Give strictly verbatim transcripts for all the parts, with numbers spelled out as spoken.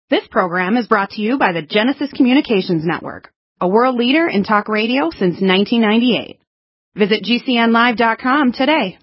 This program is brought to you by the Genesis Communications Network, a world leader in talk radio since nineteen ninety-eight. Visit G C N live dot com today.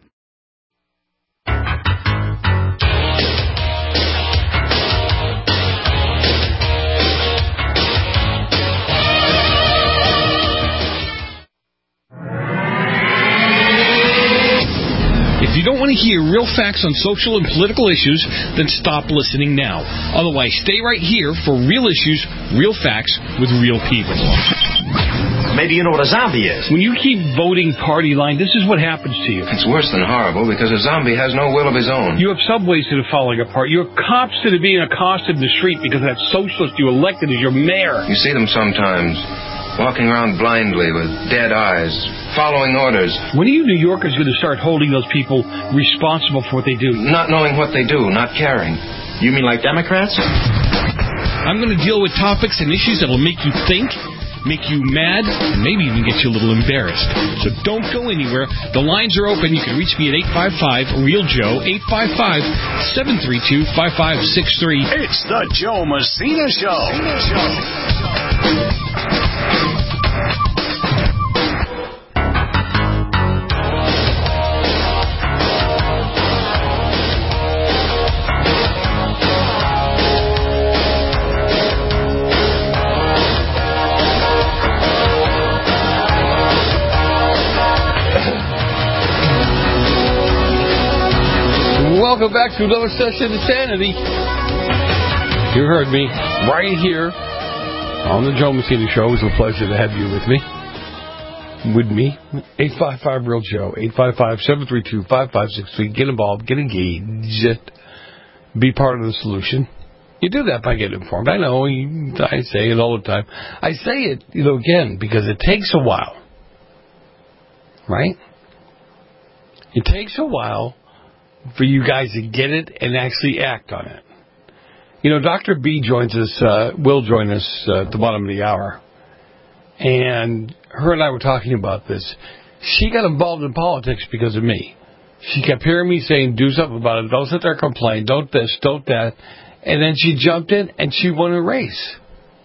If you don't want to hear real facts on social and political issues, then stop listening now. Otherwise, stay right here for real issues, real facts, with real people. Maybe you know what a zombie is. When you keep voting party line, this is what happens to you. It's worse than horrible because a zombie has no will of his own. You have subways that are falling apart. You have cops that are being accosted in the street because that socialist you elected as your mayor. You see them sometimes, walking around blindly with dead eyes, following orders. When are you New Yorkers going to start holding those people responsible for what they do? Not knowing what they do, not caring. You mean like Democrats? I'm going to deal with topics and issues that will make you think, make you mad, and maybe even get you a little embarrassed. So don't go anywhere. The lines are open. You can reach me at eight five five, REAL Joe, eight five five, seven three two, five five six three. It's the Joe Messina Show. Messina Show. Welcome back to another session of Sanity. You heard me right here on the Joe Messina Show. It was a pleasure to have you with me. With me. eight five five, REAL Joe. eight five five, seven three two, five five six three. Get involved. Get engaged. Be part of the solution. You do that by getting informed. I know. You, I say it all the time. I say it, you know, again, because it takes a while. Right? It takes a while for you guys to get it and actually act on it. You know, Doctor B joins us, uh, will join us uh, at the bottom of the hour. And her and I were talking about this. She got involved in politics because of me. She kept hearing me saying, do something about it. Don't sit there and complain. Don't this, don't that. And then she jumped in and she won a race.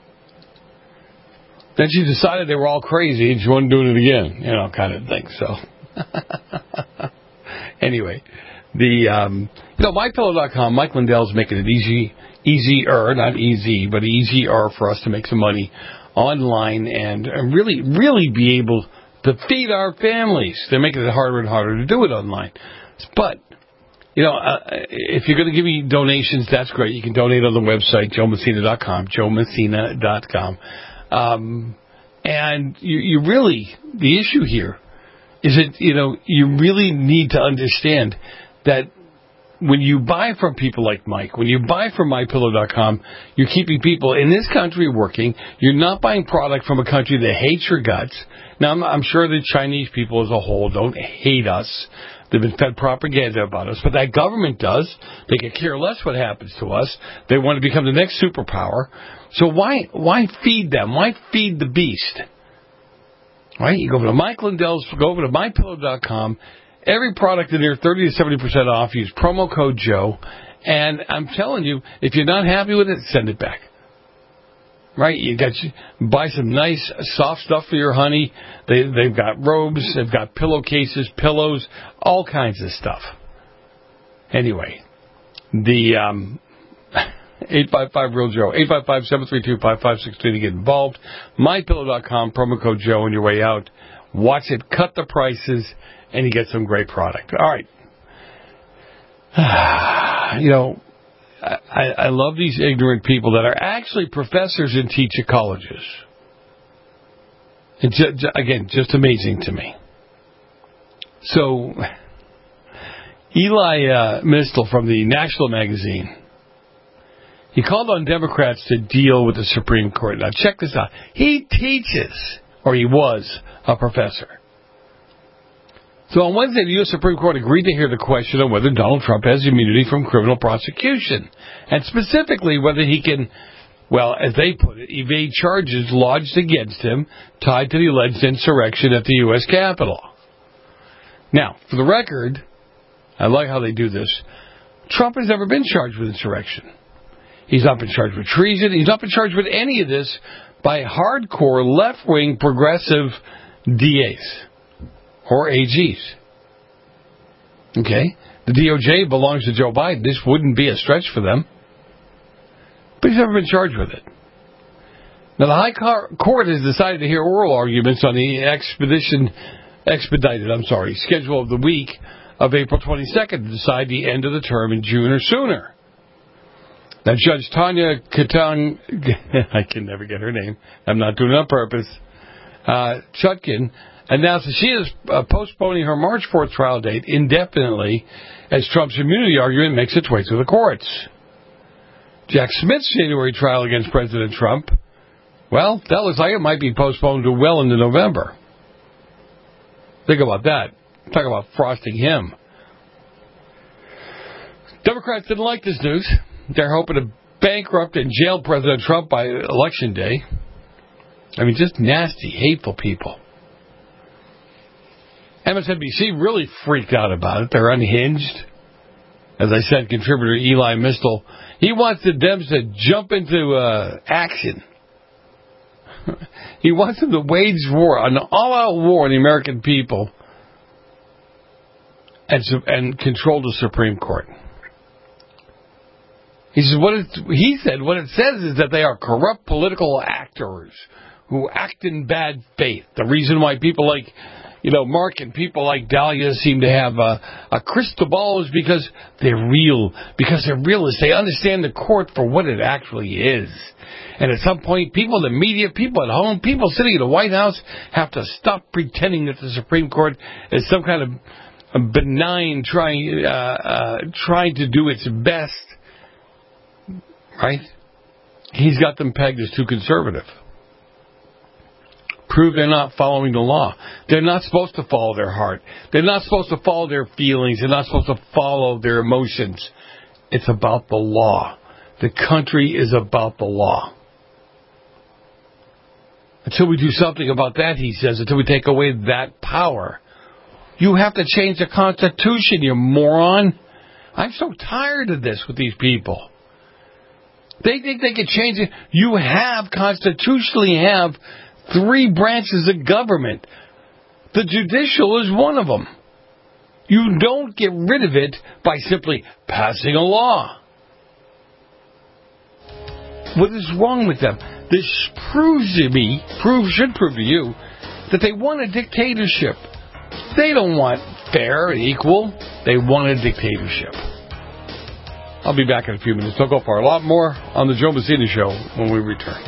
Then she decided they were all crazy and she wasn't doing it again. You know, kind of thing. So, anyway. The, um, you know, my pillow dot com, Mike Lindell's making it easy, easier, not easy, but easier for us to make some money online and, and really, really be able to feed our families. They're making it harder and harder to do it online. But, you know, uh, if you're going to give me donations, that's great. You can donate on the website, Joe Messina dot com, Joe Messina dot com. Um, and you, you really, the issue here is that, you know, you really need to understand that when you buy from people like Mike, when you buy from my pillow dot com, you're keeping people in this country working. You're not buying product from a country that hates your guts. Now, I'm, I'm sure the Chinese people as a whole don't hate us. They've been fed propaganda about us, but that government does. They could care less what happens to us. They want to become the next superpower. So why why feed them? Why feed the beast? Right? You go over to Mike Lindell's, go over to my pillow dot com. Every product in there, thirty to seventy percent off. Use promo code Joe. And I'm telling you, if you're not happy with it, send it back. Right? You got buy some nice, soft stuff for your honey. They, they've got robes. They've got pillowcases, pillows, all kinds of stuff. Anyway, the um, eight five five, REAL Joe. eight five five, seven three two, five five six three to get involved. my pillow dot com, promo code Joe on your way out. Watch it, cut the prices, and you get some great product. All right. You know, I, I love these ignorant people that are actually professors and teach at colleges. It's just, again, just amazing to me. So, Eli uh, Mistel from the National Magazine, he called on Democrats to deal with the Supreme Court. Now, check this out. He teaches, or he was, a professor. So on Wednesday, the U S Supreme Court agreed to hear the question on whether Donald Trump has immunity from criminal prosecution, and specifically whether he can, well, as they put it, evade charges lodged against him tied to the alleged insurrection at the U S Capitol. Now, for the record, I like how they do this. Trump has never been charged with insurrection. He's not been charged with treason. He's not been charged with any of this by hardcore left-wing progressive D As or A Gs. Okay? The D O J belongs to Joe Biden. This wouldn't be a stretch for them. But he's never been charged with it. Now, the High Court has decided to hear oral arguments on the expedition, expedited, I'm sorry, schedule of the week of April twenty-second to decide the end of the term in June or sooner. Now, Judge Tanya Katang, I can never get her name, I'm not doing it on purpose, uh, Chutkin, announced that she is uh, postponing her March fourth trial date indefinitely as Trump's immunity argument makes its way through the courts. Jack Smith's January trial against President Trump, well, that looks like it might be postponed to well into November. Think about that. Talk about frosting him. Democrats didn't like this news. They're hoping to bankrupt and jail President Trump by Election Day. I mean, just nasty, hateful people. M S N B C really freaked out about it. They're unhinged. As I said, contributor Eli Mistel, he wants the Dems to jump into uh, action. He wants them to wage war, an all-out war on the American people and, and control the Supreme Court. He says what it, he said what it says is that they are corrupt political actors who act in bad faith. The reason why people like, you know, Mark and people like Dahlia seem to have a, a crystal ball is because they're real, because they're realists. They understand the court for what it actually is. And at some point, people in the media, people at home, people sitting in the White House have to stop pretending that the Supreme Court is some kind of a benign trying, uh, uh, trying to do its best. Right? He's got them pegged as too conservative. Prove they're not following the law. They're not supposed to follow their heart. They're not supposed to follow their feelings. They're not supposed to follow their emotions. It's about the law. The country is about the law. Until we do something about that, he says, until we take away that power, you have to change the Constitution, you moron. I'm so tired of this with these people. They think they can change it. You have, constitutionally have, three branches of government. The judicial is one of them. You don't get rid of it by simply passing a law. What is wrong with them? This proves to me, proves, should prove to you, that they want a dictatorship. They don't want fair and equal. They want a dictatorship. I'll be back in a few minutes. Don't go far. A lot more on the Joe Messina Show when we return.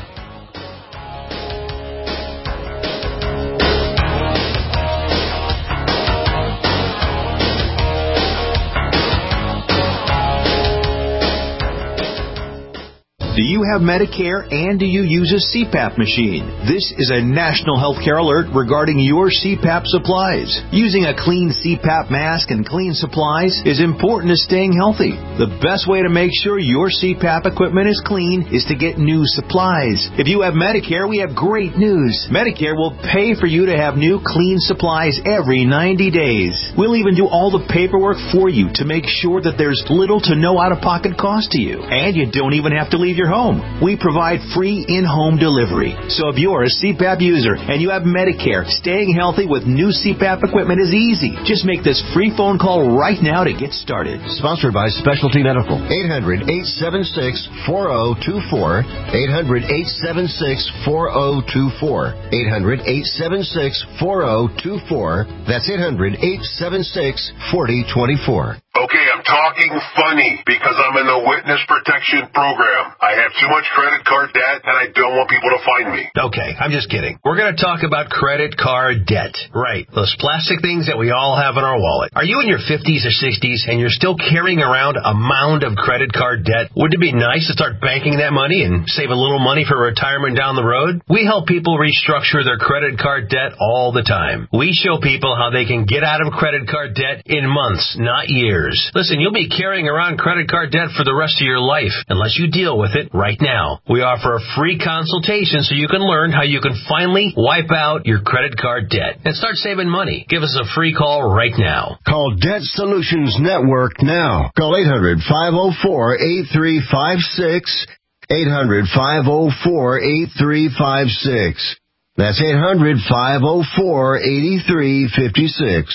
Do you have Medicare and do you use a C PAP machine? This is a national healthcare alert regarding your C PAP supplies. Using a clean C PAP mask and clean supplies is important to staying healthy. The best way to make sure your C PAP equipment is clean is to get new supplies. If you have Medicare, we have great news. Medicare will pay for you to have new clean supplies every ninety days. We'll even do all the paperwork for you to make sure that there's little to no out-of-pocket cost to you. And you don't even have to leave your home. We provide free in-home delivery. So if you're a C PAP user and you have Medicare, staying healthy with new C PAP equipment is easy. Just make this free phone call right now to get started. Sponsored by Specialty Medical. eight hundred, eight seven six, four zero two four. eight hundred, eight seven six, four zero two four. eight hundred, eight seven six, four zero two four. That's eight hundred, eight seven six, four zero two four. Okay, I'm talking funny because I'm in the witness protection program. I have too much credit card debt and I don't want people to find me. Okay, I'm just kidding. We're going to talk about credit card debt. Right, those plastic things that we all have in our wallet. Are you in your fifties or sixties and you're still carrying around a mound of credit card debt? Wouldn't it be nice to start banking that money and save a little money for retirement down the road? We help people restructure their credit card debt all the time. We show people how they can get out of credit card debt in months, not years. Listen, you'll be carrying around credit card debt for the rest of your life unless you deal with it right now. We offer a free consultation so you can learn how you can finally wipe out your credit card debt and start saving money. Give us a free call right now. Call Debt Solutions Network now. Call eight hundred, five oh four, eight three five six, eight hundred, five oh four, eight three five six. That's eight hundred, five oh four, eight three five six.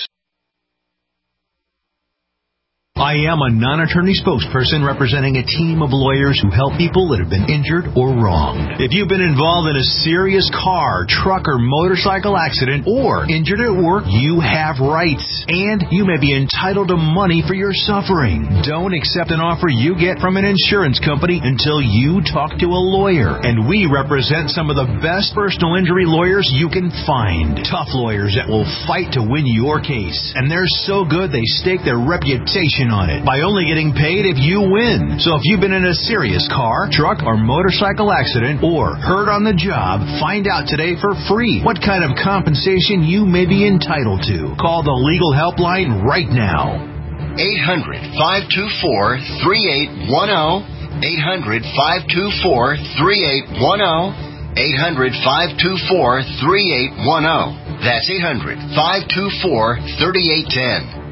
I am a non-attorney spokesperson representing a team of lawyers who help people that have been injured or wronged. If you've been involved in a serious car, truck, or motorcycle accident or injured at work, you have rights, and you may be entitled to money for your suffering. Don't accept an offer you get from an insurance company until you talk to a lawyer, and we represent some of the best personal injury lawyers you can find. Tough lawyers that will fight to win your case, and they're so good they stake their reputation on it by only getting paid if you win. So if you've been in a serious car, truck, or motorcycle accident or hurt on the job, find out today for free what kind of compensation you may be entitled to. Call the legal helpline right now. eight hundred, five two four, three eight one zero. eight hundred, five two four, three eight one zero. eight hundred, five two four, three eight one zero. That's eight hundred, five two four, three eight one zero.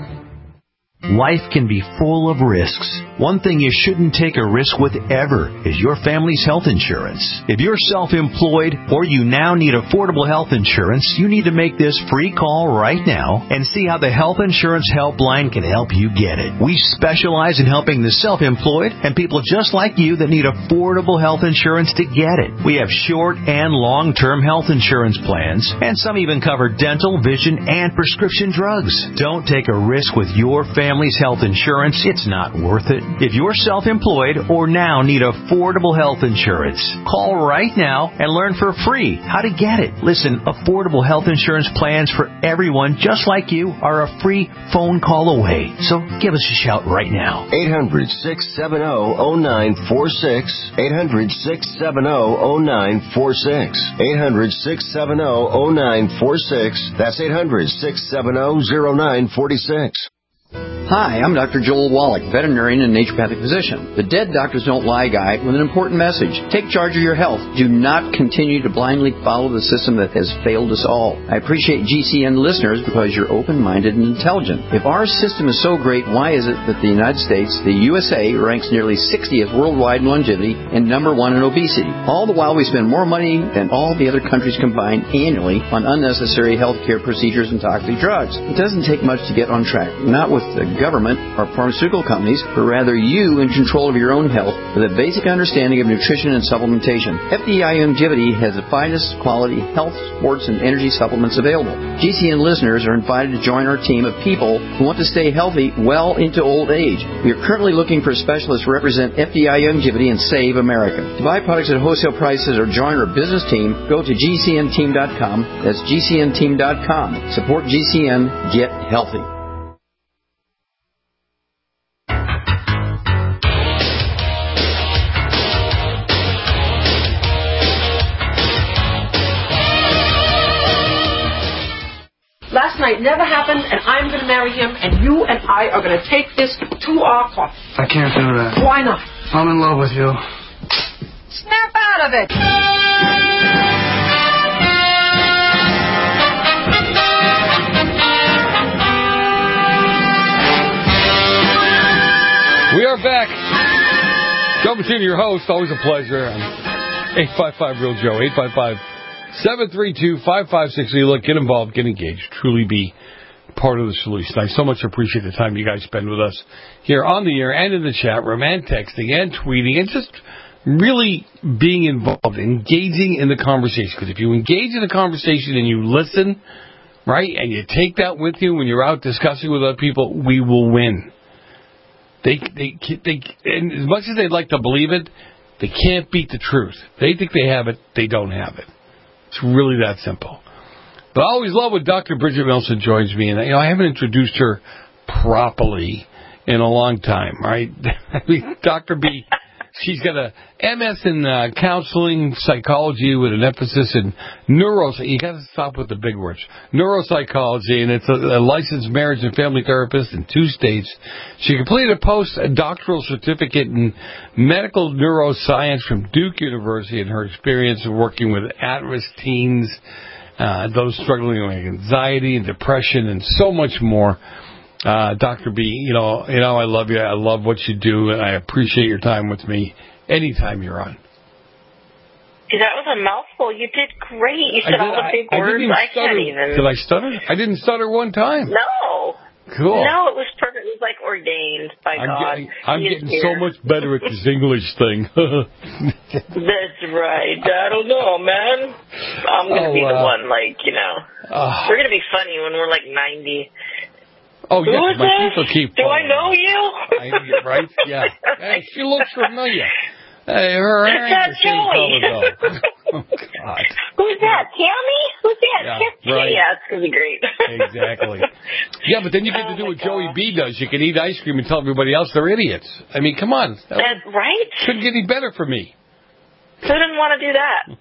Life can be full of risks. One thing you shouldn't take a risk with ever is your family's health insurance. If you're self-employed or you now need affordable health insurance, you need to make this free call right now and see how the Health Insurance Helpline can help you get it. We specialize in helping the self-employed and people just like you that need affordable health insurance to get it. We have short and long-term health insurance plans, and some even cover dental, vision, and prescription drugs. Don't take a risk with your family's health insurance. It's not worth it. If you're self-employed or now need affordable health insurance, call right now and learn for free how to get it. Listen, affordable health insurance plans for everyone just like you are a free phone call away. So give us a shout right now. eight hundred, six seven zero, zero nine four six. eight hundred, six seven zero, zero nine four six. eight hundred, six seven zero, zero nine four six. That's eight hundred, six seven zero, zero nine four six. Hi, I'm Doctor Joel Wallach, veterinarian and naturopathic physician. The Dead Doctors Don't Lie guy with an important message. Take charge of your health. Do not continue to blindly follow the system that has failed us all. I appreciate G C N listeners because you're open-minded and intelligent. If our system is so great, why is it that the United States, the U S A, ranks nearly sixtieth worldwide in longevity and number one in obesity? All the while we spend more money than all the other countries combined annually on unnecessary health care procedures and toxic drugs. It doesn't take much to get on track. Not with the government or pharmaceutical companies, but rather you in control of your own health with a basic understanding of nutrition and supplementation. F D I Longevity has the finest quality health, sports, and energy supplements available. G C N listeners are invited to join our team of people who want to stay healthy well into old age. We are currently looking for specialists to represent F D I Longevity and Save America. To buy products at wholesale prices or join our business team, go to G C N team dot com. That's G C N team dot com. Support G C N. Get healthy. Last night never happened, and I'm going to marry him, and you and I are going to take this to our coffin. I can't do that. Why not? I'm in love with you. Snap out of it! We are back. Joe Messina, your host. Always a pleasure. eight five five Real Joe. eight five five seven three two, five five six zero. Look, get involved, get engaged. Truly be part of the solution. I so much appreciate the time you guys spend with us here on the air and in the chat room and texting and tweeting and just really being involved, engaging in the conversation. Because if you engage in the conversation and you listen, right, and you take that with you when you're out discussing with other people, we will win. They, they, they, and as much as they'd like to believe it, they can't beat the truth. They think they have it, they don't have it. It's really that simple. But I always love when Doctor Bridget Nelson joins me, and you know I haven't introduced her properly in a long time, right? I mean, Doctor B, she's got a M S in uh, counseling psychology with an emphasis in neuropsychology. You got to stop with the big words. Neuropsychology, and it's a, a licensed marriage and family therapist in two states. She completed a postdoctoral certificate in medical neuroscience from Duke University, and her experience of working with at-risk teens, uh, those struggling with anxiety and depression, and so much more. Uh, Doctor B, you know, you know, I love you. I love what you do, and I appreciate your time with me anytime you're on. That was a mouthful. You did great. You said I did, all the big I, words. I, I can't even. Did I stutter? I didn't stutter one time. No. Cool. No, it was perfect. It was like ordained by I'm God. Getting, I'm He is getting here. so much better at this English thing. That's right. I don't know, man. I'm going to Oh, be the uh, one, like, you know. Uh, we're going to be funny when we're like ninety. oh, Who yes, is my this? people keep Do I following know me. you? I, right? Yeah. Hey, she looks familiar. Hey, her It's hair that ain't the same Joey. color, though. Oh, God. Who's that? Tammy? Who's that? Yeah, right. Yeah, it's going to be great. Exactly. Yeah, but then you get Oh to do my what Joey gosh. B does. You can eat ice cream and tell everybody else they're idiots. I mean, come on. That That, right? couldn't get any better for me. Who didn't want to do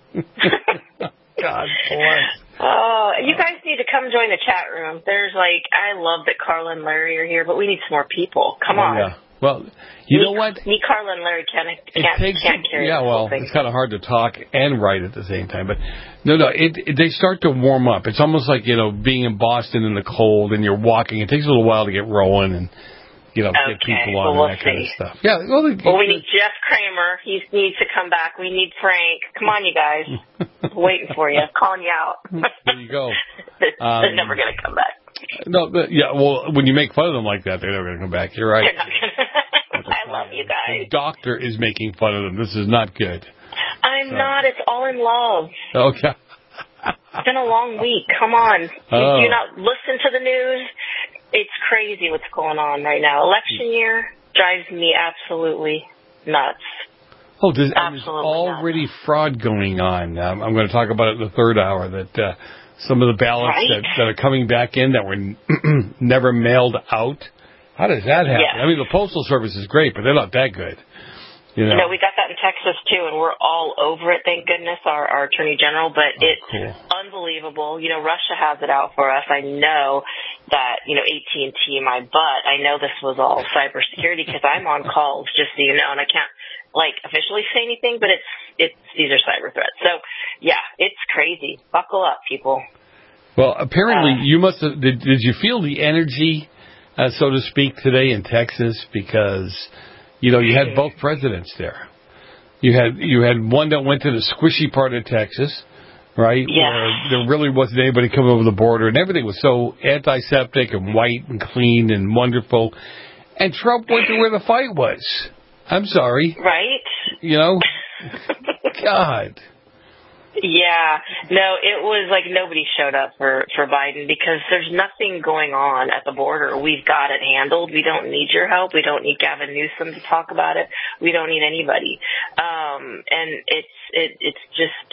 that? God bless. Oh, you guys need to come join the chat room. There's like, I love that Carla and Larry are here, but we need some more people. Come Oh, on. yeah. Well, you me, know what? Me, Carla, and Larry can't, It can't, takes can't carry yeah, this well, whole thing. it's kind of hard to talk and write at the same time. But no, no, it, it they start to warm up. It's almost like, you know, being in Boston in the cold and you're walking. It takes a little while to get rolling and, you know, Okay, get people well, on we'll and that kind of see. stuff. Yeah, well, the, Well, we need Jeff Kramer. He needs to come back. We need Frank. Come on, you guys. Waiting for you. Calling you out. There you go. They're Um, never going to come back. No, but, yeah, well, when you make fun of them like that, they're never going to come back. You're right. They're not gonna. I love you guys. The doctor is making fun of them. This is not good. I'm So- not. It's all in love. Okay. It's been a long week. Come on. Oh. You do not listen to the news. It's crazy what's going on right now. Election year drives me absolutely nuts. Oh, there's, and there's Absolutely already nuts. fraud going on. Um, I'm going to talk about it in the third hour, that uh, some of the ballots Right? that, that are coming back in that were n- never mailed out. How does that happen? Yeah. I mean, the Postal Service is great, but they're not that good. You know? No, we got that in Texas, too, and we're all over it, thank goodness, our, our Attorney General. But Oh, it's cool. unbelievable. You know, Russia has it out for us. I know that, you know, A T and T, my butt, I know this was all cybersecurity because I'm on calls, just so you know, and I can't, like, officially say anything, but it's, it's these are cyber threats. So, yeah, it's crazy. Buckle up, people. Well, apparently Uh, you must have, did, did you feel the energy, uh, so to speak, today in Texas? Because, you know, you had both presidents there. You had you had one that went to the squishy part of Texas, right? Yeah. Where there really wasn't anybody coming over the border, and everything was so antiseptic and white and clean and wonderful. And Trump went to where the fight was. I'm sorry. Right? You know? God. Yeah, no, it was like nobody showed up for, for Biden because there's nothing going on at the border. We've got it handled. We don't need your help. We don't need Gavin Newsom to talk about it. We don't need anybody. Um, and it's, it, it's just,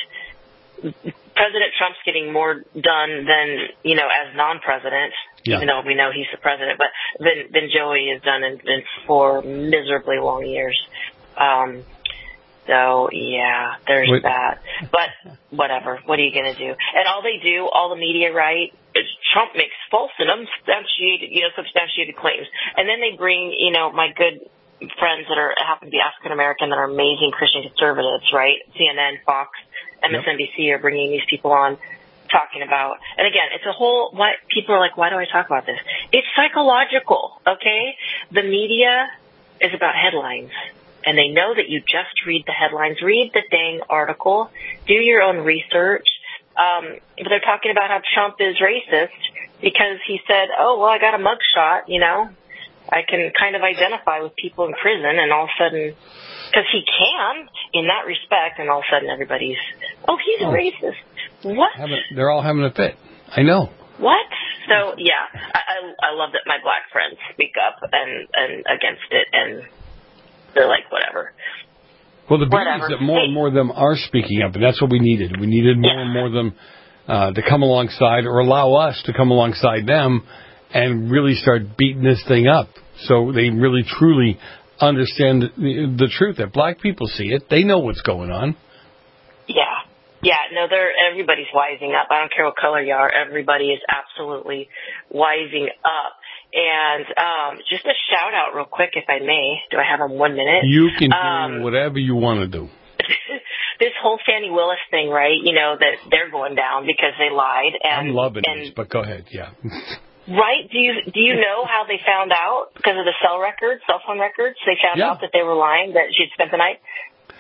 President Trump's getting more done than, you know, as non-president, Yeah. even though we know he's the president, but than, than Joey has done in, in four miserably long years. Um, So, yeah, there's Wait. that. But whatever. What are you going to do? And all they do, all the media, right, is Trump makes false and unsubstantiated, you know, substantiated claims. And then they bring, you know, my good friends that are happen to be African-American that are amazing Christian conservatives, right? C N N, Fox, M S N B C are bringing these people on talking about. And again, it's a whole, what people are like, why do I talk about this? It's psychological, okay? The media is about headlines. And they know that you just read the headlines. Read the dang article. Do your own research. Um, but they're talking about how Trump is racist because he said, oh, well, I got a mugshot, you know. I can kind of identify with people in prison, and all of a sudden, because he can in that respect, and all of a sudden everybody's, oh, he's Oh. a racist. What? Having, they're all having a fit. I know. What? So, yeah, I, I, I love that my black friends speak up and, and against it, and they're like, whatever. Well, the beauty Whatever. is that more and more of them are speaking up, and that's what we needed. We needed more Yeah. and more of them uh, to come alongside or allow us to come alongside them and really start beating this thing up so they really, truly understand the, the truth, that black people see it. They know what's going on. Yeah. Yeah, no, they're, everybody's wising up. I don't care what color you are. Everybody is absolutely wising up. And um, just a shout out real quick, if I may. Do I have them one minute? You can do Um, whatever you want to do. This whole Fannie Willis thing, right? You know, that they're going down because they lied. And, I'm loving and, this, but go ahead, yeah. Right? Do you do you know how they found out? Because of the cell records, cell phone records? They found Yeah. out that they were lying, that she'd spent the night?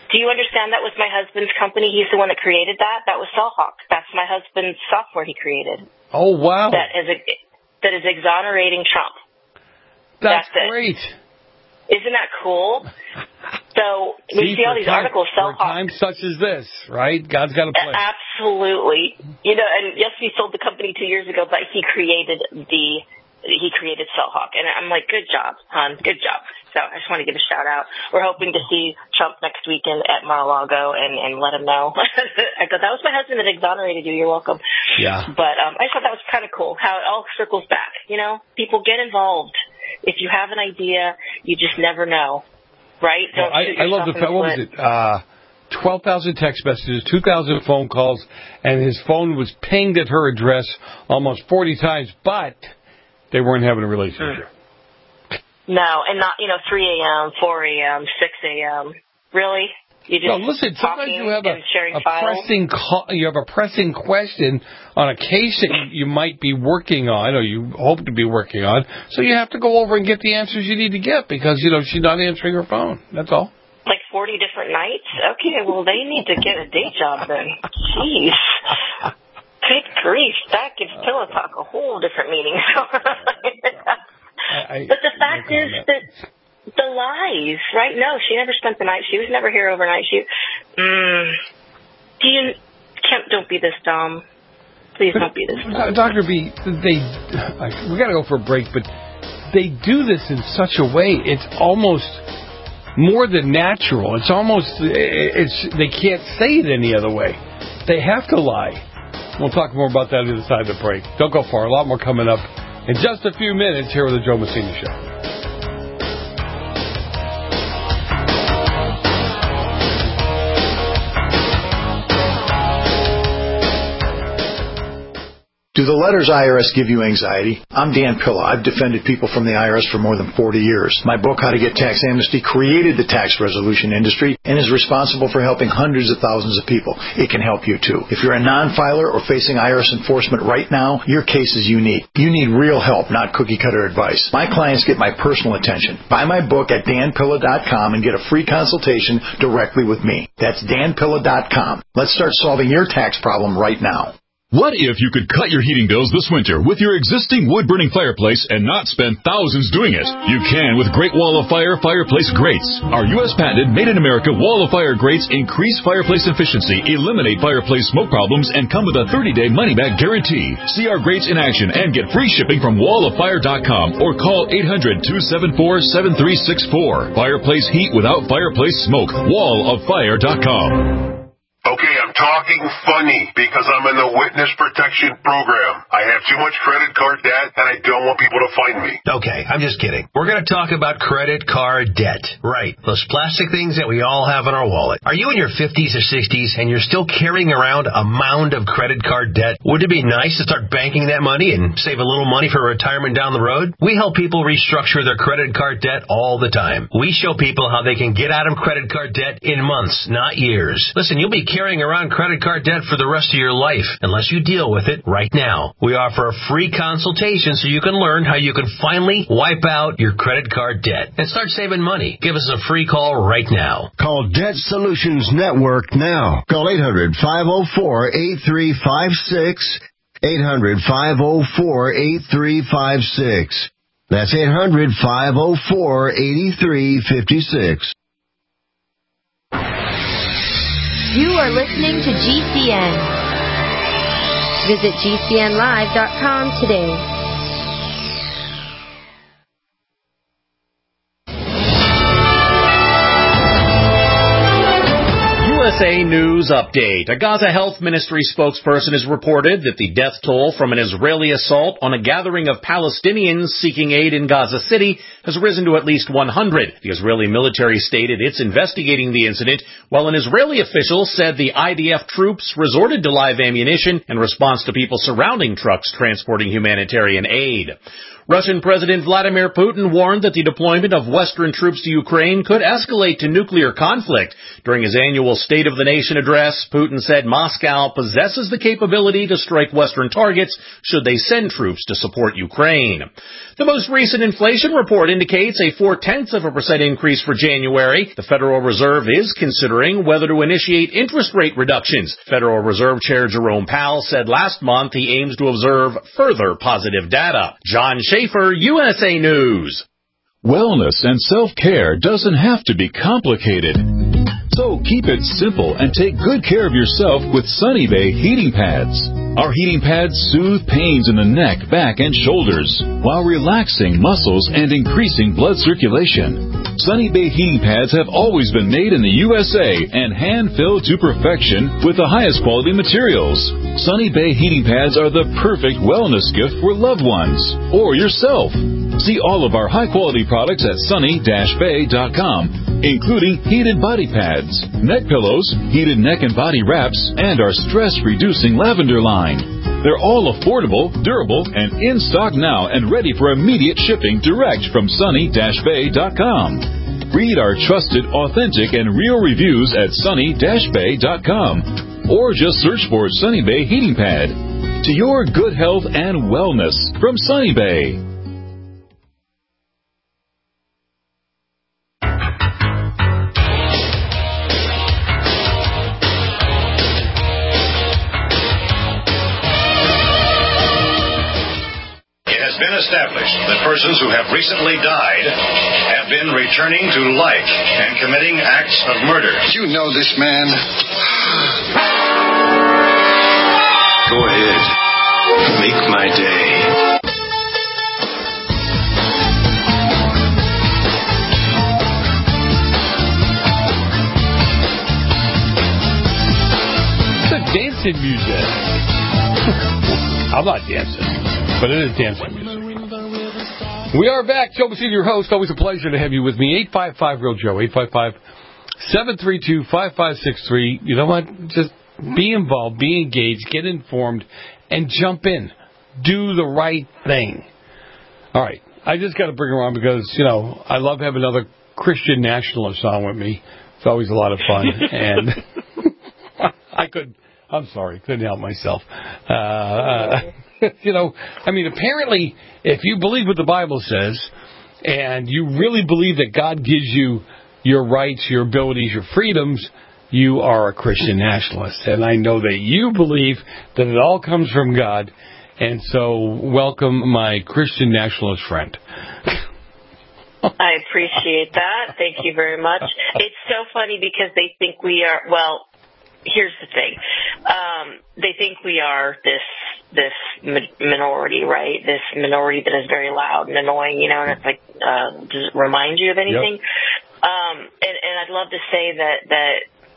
Do you understand that was my husband's company? He's the one that created that. That was Cellhawk. That's my husband's software he created. Oh, wow. That is, a, that is exonerating Trump. That's, That's great. It. Isn't that cool? So we see, see all these time, articles. For times such as this, right? God's got a plan. Absolutely. You know, and yes, he sold the company two years ago, but he created the he created Cellhawk, and I'm like, good job, hon, good job. So I just want to give a shout out. We're hoping to see Trump next weekend at Mar-a-Lago and, and let him know. I go, that was my husband that exonerated you. You're welcome. Yeah. But um, I just thought that was kind of cool how it all circles back. You know, people get involved. If you have an idea, you just never know, right? Don't well, I, I love the fact. What was it? Uh, twelve thousand text messages, two thousand phone calls, and his phone was pinged at her address almost forty times, but they weren't having a relationship. Mm. No, and not, you know, three a.m., four a.m., six a.m. Really? You just no, listen, sometimes you have a, a pressing call, you have a pressing question on a case that you might be working on, or you hope to be working on, so you have to go over and get the answers you need to get because, you know, she's not answering her phone. That's all. Like forty different nights? Okay, well, they need to get a day job then. Jeez. Good grief, that gives Pillow Talk a whole different meaning. I, I, but the fact is that the lies, right? No, she never spent the night. She was never here overnight. She, mm, do you, Kemp, don't be this dumb. Please but, don't be this dumb. Doctor B, they, we got to go for a break, but they do this in such a way, it's almost more than natural. It's almost, it's they can't say it any other way. They have to lie. We'll talk more about that on the other side of the break. Don't go far. A lot more coming up in just a few minutes here with the Joe Messina Show. Do the letters I R S give you anxiety? I'm Dan Pilla. I've defended people from the I R S for more than forty years. My book, How to Get Tax Amnesty, created the tax resolution industry and is responsible for helping hundreds of thousands of people. It can help you too. If you're a non-filer or facing I R S enforcement right now, your case is unique. You need real help, not cookie-cutter advice. My clients get my personal attention. Buy my book at dan pilla dot com and get a free consultation directly with me. That's dan pilla dot com. Let's start solving your tax problem right now. What if you could cut your heating bills this winter with your existing wood-burning fireplace and not spend thousands doing it? You can with Great Wall of Fire Fireplace Grates. Our U S patented Made-in-America Wall of Fire Grates increase fireplace efficiency, eliminate fireplace smoke problems, and come with a thirty-day money-back guarantee. See our grates in action and get free shipping from wall of fire dot com or call eight hundred, two seven four, seven three six four. Fireplace heat without fireplace smoke. wall of fire dot com. Okay, I'm talking funny because I'm in the witness protection program. I have too much credit card debt and I don't want people to find me. Okay, I'm just kidding. We're going to talk about credit card debt. Right, those plastic things that we all have in our wallet. Are you in your fifties or sixties and you're still carrying around a mound of credit card debt? Would it be nice to start banking that money and save a little money for retirement down the road? We help people restructure their credit card debt all the time. We show people how they can get out of credit card debt in months, not years. Listen, you'll be carrying around credit card debt for the rest of your life unless you deal with it right now. We offer a free consultation so you can learn how you can finally wipe out your credit card debt and start saving money. Give us a free call right now. Call Debt Solutions Network now. Call eight hundred, five oh four, eight three five six. eight hundred, five oh four, eight three five six. That's eight hundred, five oh four, eight three five six. You are listening to G C N. Visit G C N live dot com today. U S A News Update. A Gaza Health Ministry spokesperson has reported that the death toll from an Israeli assault on a gathering of Palestinians seeking aid in Gaza City has risen to at least one hundred. The Israeli military stated it's investigating the incident, while an Israeli official said the I D F troops resorted to live ammunition in response to people surrounding trucks transporting humanitarian aid. Russian President Vladimir Putin warned that the deployment of Western troops to Ukraine could escalate to nuclear conflict during his annual State State of the Nation address, Putin said Moscow possesses the capability to strike Western targets should they send troops to support Ukraine. The most recent inflation report indicates a four-tenths of a percent increase for January. The Federal Reserve is considering whether to initiate interest rate reductions. Federal Reserve Chair Jerome Powell said last month he aims to observe further positive data. John Schaefer, U S A News. Wellness and self-care doesn't have to be complicated. So keep it simple and take good care of yourself with Sunny Bay heating pads. Our heating pads soothe pains in the neck, back, and shoulders while relaxing muscles and increasing blood circulation. Sunny Bay heating pads have always been made in the U S A and hand-filled to perfection with the highest quality materials. Sunny Bay heating pads are the perfect wellness gift for loved ones or yourself. See all of our high-quality products at sunny dash bay dot com, including heated body pads, neck pillows, heated neck and body wraps, and our stress-reducing lavender line. They're all affordable, durable, and in stock now and ready for immediate shipping direct from sunny dash bay dot com. Read our trusted, authentic, and real reviews at sunny dash bay dot com or just search for Sunny Bay Heating Pad. To your good health and wellness from Sunny Bay. Established that persons who have recently died have been returning to life and committing acts of murder. You know this man. Go ahead. Make my day. The dancing music. I'm not dancing, but it is dancing music. We are back. Joe Messina, your host. Always a pleasure to have you with me. eight five five, real Joe. eight five five, seven three two, five five six three. You know what? Just be involved, be engaged, get informed, and jump in. Do the right thing. All right. I just got to bring her on because, you know, I love having another Christian nationalist on with me. It's always a lot of fun. And I could, I'm sorry, couldn't help myself. Uh, uh You know, I mean, apparently, if you believe what the Bible says, and you really believe that God gives you your rights, your abilities, your freedoms, you are a Christian nationalist. And I know that you believe that it all comes from God. And so, welcome my Christian nationalist friend. I appreciate that. Thank you very much. It's so funny because they think we are, well, here's the thing. Um, they think we are this this minority, right? This minority that is very loud and annoying, you know, and it's like, uh, does it remind you of anything? Yep. Um, and, and I'd love to say that, that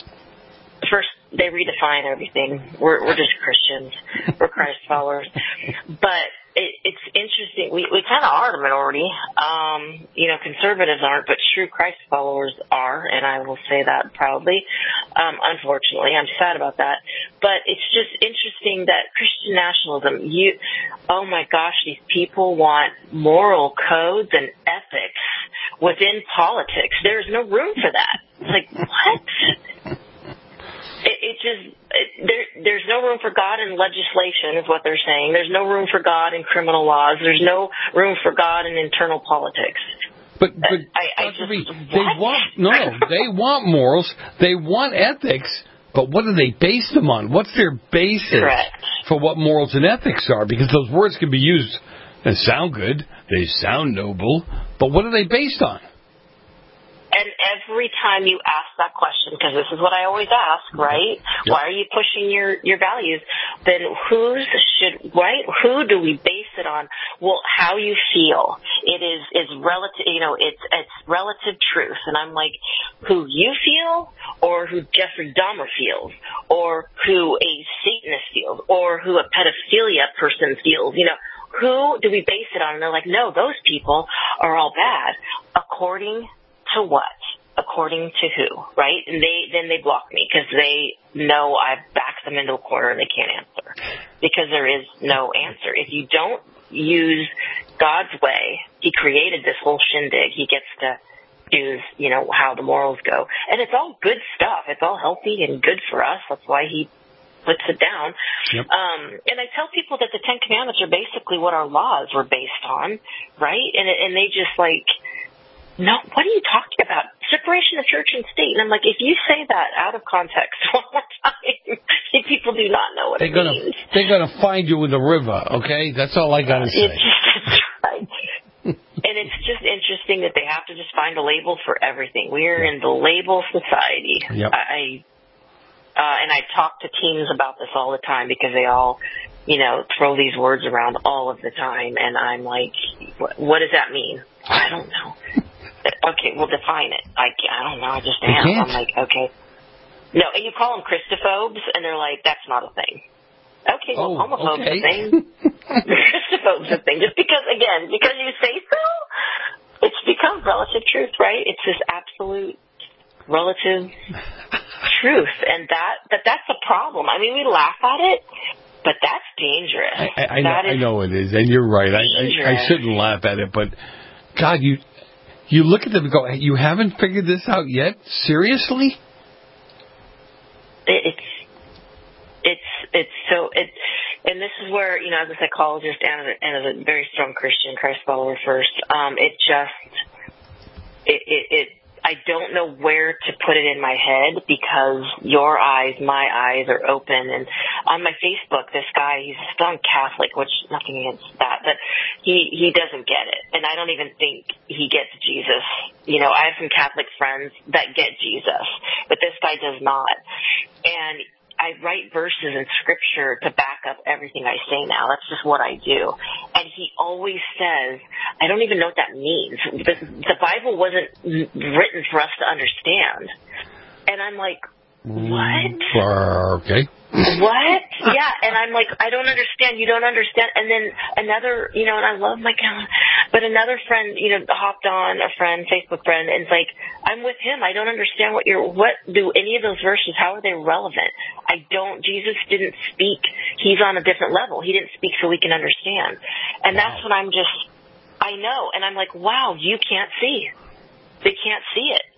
first, they redefine everything. We're, we're just Christians. We're Christ followers. But it, it's interesting. We, we kind of are the minority. Um, you know, conservatives aren't, but true Christ followers are, and I will say that proudly. Um, unfortunately, I'm sad about that. But it's just interesting that Christian nationalism, you, oh my gosh, these people want moral codes and ethics within politics. There's no room for that. It's like, what? It, it just, it, there, there's no room for God in legislation is what they're saying. There's no room for God in criminal laws. There's no room for God in internal politics. But, but I, I just, be, they want, no, no, they want morals. They want ethics. But what do they base them on? What's their basis Correct. For what morals and ethics are? Because those words can be used and sound good. They sound noble. But what are they based on? And every time you ask that question, because this is what I always ask, right? Yep. Why are you pushing your, your values? Then whose should, right? Who do we base it on? Well, how you feel. It is, is relative, you know, it's, it's relative truth. And I'm like, who you feel, or who Jeffrey Dahmer feels, or who a Satanist feels, or who a pedophilia person feels, you know, who do we base it on? And they're like, no, those people are all bad. According to what? According to who, right? And they then they block me because they know I've backed them into a corner and they can't answer because there is no answer. If you don't use God's way, He created this whole shindig. He gets to choose, you know, how the morals go. And it's all good stuff. It's all healthy and good for us. That's why he puts it down. Yep. Um, and I tell people that the Ten Commandments are basically what our laws were based on, right? And and they just like, no, what are you talking about? Separation of church and state. And I'm like, if you say that out of context one more time, people do not know what they're it gonna, means. They're going to find you in the river, okay? That's all I got to say. It's just, that's right. And it's just interesting that they have to just find a label for everything. We are in the label society. Yep. I, uh, and I talk to teens about this all the time because they all, you know, throw these words around all of the time. And I'm like, what, what does that mean? I don't know. Okay, well, define it. I, I don't know. I just am. I'm like, okay. No, and you call them Christophobes, and they're like, that's not a thing. Okay, well, oh, homophobe's okay. a thing. Christophobe's a thing. Just because, again, because you say so, it's become relative truth, right? It's this absolute relative truth, and that, that that's a problem. I mean, we laugh at it, but that's dangerous. I, I, I, know, that I know it is, and you're right. I, I, I shouldn't laugh at it, but, God, you you look at them and go, hey, you haven't figured this out yet? Seriously? It's it's it's so it, and this is where, you know, as a psychologist and as a, and as a very strong Christian, Christ follower first, um, it just it, it it I don't know where to put it in my head because your eyes, my eyes are open. And on my Facebook, this guy, he's a strong Catholic, which nothing against that, but he, he doesn't get it. And I don't even think he gets Jesus. You know, I have some Catholic friends that get Jesus, but this guy does not. And I write verses in Scripture to back up everything I say now. That's just what I do. And he always says, I don't even know what that means. The, the Bible wasn't written for us to understand. And I'm like, what? Uh, okay. What? Yeah, and I'm like, I don't understand. You don't understand. And then another, you know, and I love my calendar, but another friend, you know, hopped on, a friend, Facebook friend, and it's like, I'm with him. I don't understand what you're, what do any of those verses, how are they relevant? I don't, Jesus didn't speak. He's on a different level. He didn't speak so we can understand. And that's when I'm just, I know. And I'm like, wow, you can't see. They can't see it.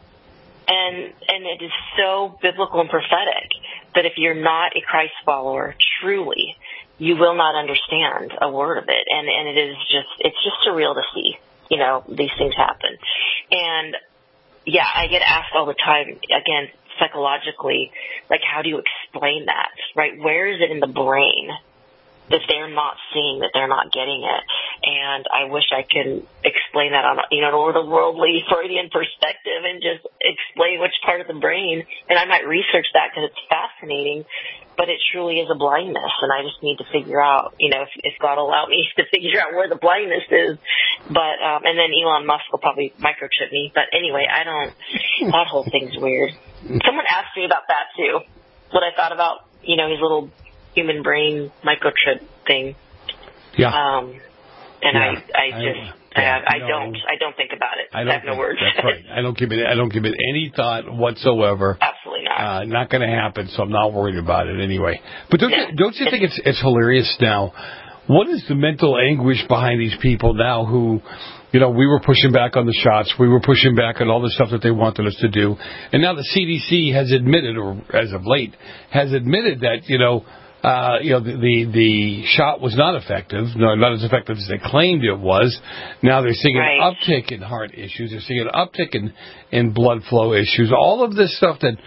And and it is so biblical and prophetic that if you're not a Christ follower, truly, you will not understand a word of it. And, and it is just, it's just surreal to see, you know, these things happen. And, yeah, I get asked all the time, again, psychologically, like, how do you explain that, right? Where is it in the brain that they're not seeing, that they're not getting it? And I wish I could explain that on, you know, an otherworldly Freudian perspective and just explain which part of the brain. And I might research that because it's fascinating, but it truly is a blindness. And I just need to figure out, you know, if, if God will allow me to figure out where the blindness is. But, um, and then Elon Musk will probably microchip me. But anyway, I don't, that whole thing's weird. Someone asked me about that too. What I thought about, you know, his little human brain microchip thing. Yeah. Um, and yeah. I, I just, I, yeah, I, I no, don't, I don't think about it. I, don't I have no think, words. That's right. I don't give it, I don't give it any thought whatsoever. Absolutely not. Uh, not going to happen. So I'm not worried about it anyway. But don't yeah. you, don't you think it's, it's hilarious now? What is the mental anguish behind these people now who, you know, we were pushing back on the shots. We were pushing back on all the stuff that they wanted us to do. And now the C D C has admitted, or as of late, has admitted that, you know, Uh, you know, the, the the shot was not effective, no, not as effective as they claimed it was. Now they're seeing right. an uptick in heart issues. They're seeing an uptick in, in blood flow issues. All of this stuff that